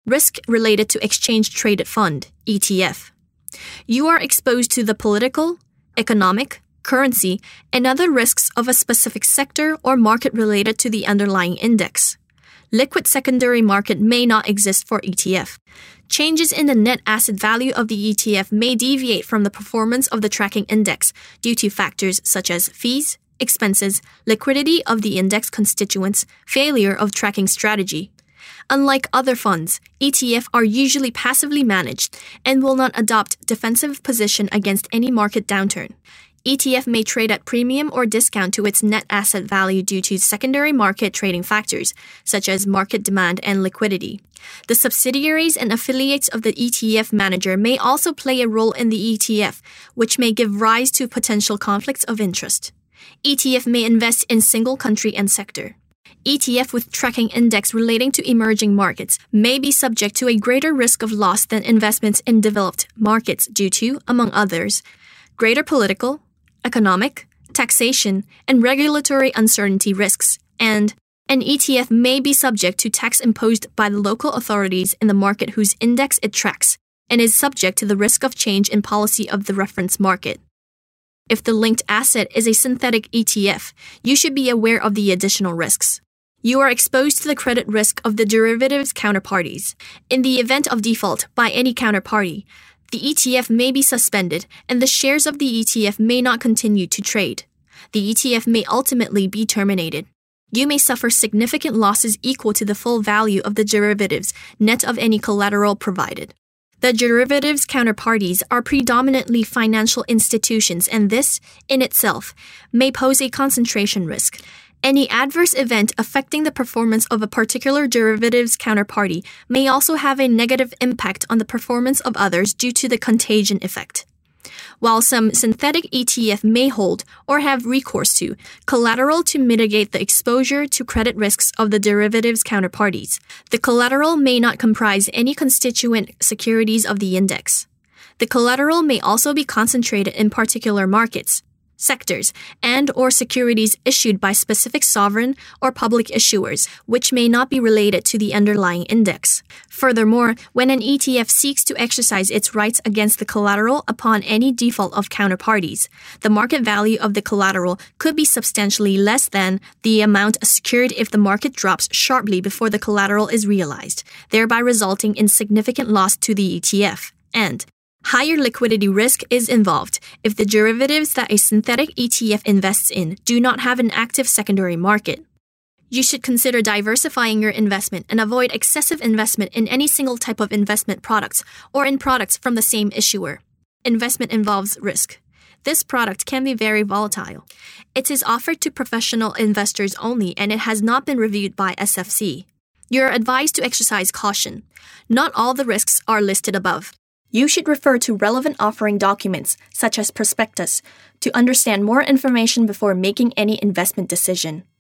Risk related to exchange-traded fund, ETF. You are exposed to the political, economic, currency, and other risks of a specific sector or market related to the underlying index. Liquid secondary market may not exist for ETF. Changes in the net asset value of the ETF may deviate from the performance of the tracking index due to factors such as fees, expenses, liquidity of the index constituents, failure of tracking strategy. Unlike other funds, ETF are usually passively managed and will not adopt defensive position against any market downturn. ETF may trade at premium or discount to its net asset value due to secondary market trading factors, such as market demand and liquidity. The subsidiaries and affiliates of the ETF manager may also play a role in the ETF, which may give rise to potential conflicts of interest. ETF may invest in single country and sector. ETF with tracking index relating to emerging markets may be subject to a greater risk of loss than investments in developed markets due to, among others, greater political, economic, taxation, and regulatory uncertainty risks, and an ETF may be subject to tax imposed by the local authorities in the market whose index it tracks, and is subject to the risk of change in policy of the reference market. If the linked asset is a synthetic ETF, you should be aware of the additional risks. You are exposed to the credit risk of the derivatives counterparties. In the event of default by any counterparty, the ETF may be suspended and the shares of the ETF may not continue to trade. The ETF may ultimately be terminated. You may suffer significant losses equal to the full value of the derivatives, net of any collateral provided. The derivatives counterparties are predominantly financial institutions, and this, in itself, may pose a concentration risk. Any adverse event affecting the performance of a particular derivatives counterparty may also have a negative impact on the performance of others due to the contagion effect. While some synthetic ETF may hold or have recourse to collateral to mitigate the exposure to credit risks of the derivatives counterparties, the collateral may not comprise any constituent securities of the index. The collateral may also be concentrated in particular markets, sectors, and/or securities issued by specific sovereign or public issuers, which may not be related to the underlying index. Furthermore, when an ETF seeks to exercise its rights against the collateral upon any default of counterparties, the market value of the collateral could be substantially less than the amount secured if the market drops sharply before the collateral is realized, thereby resulting in significant loss to the ETF. And higher liquidity risk is involved if the derivatives that a synthetic ETF invests in do not have an active secondary market. You should consider diversifying your investment and avoid excessive investment in any single type of investment products or in products from the same issuer. Investment involves risk. This product can be very volatile. It is offered to professional investors only, and it has not been reviewed by SFC. You are advised to exercise caution. Not all the risks are listed above. You should refer to relevant offering documents, such as prospectus, to understand more information before making any investment decision.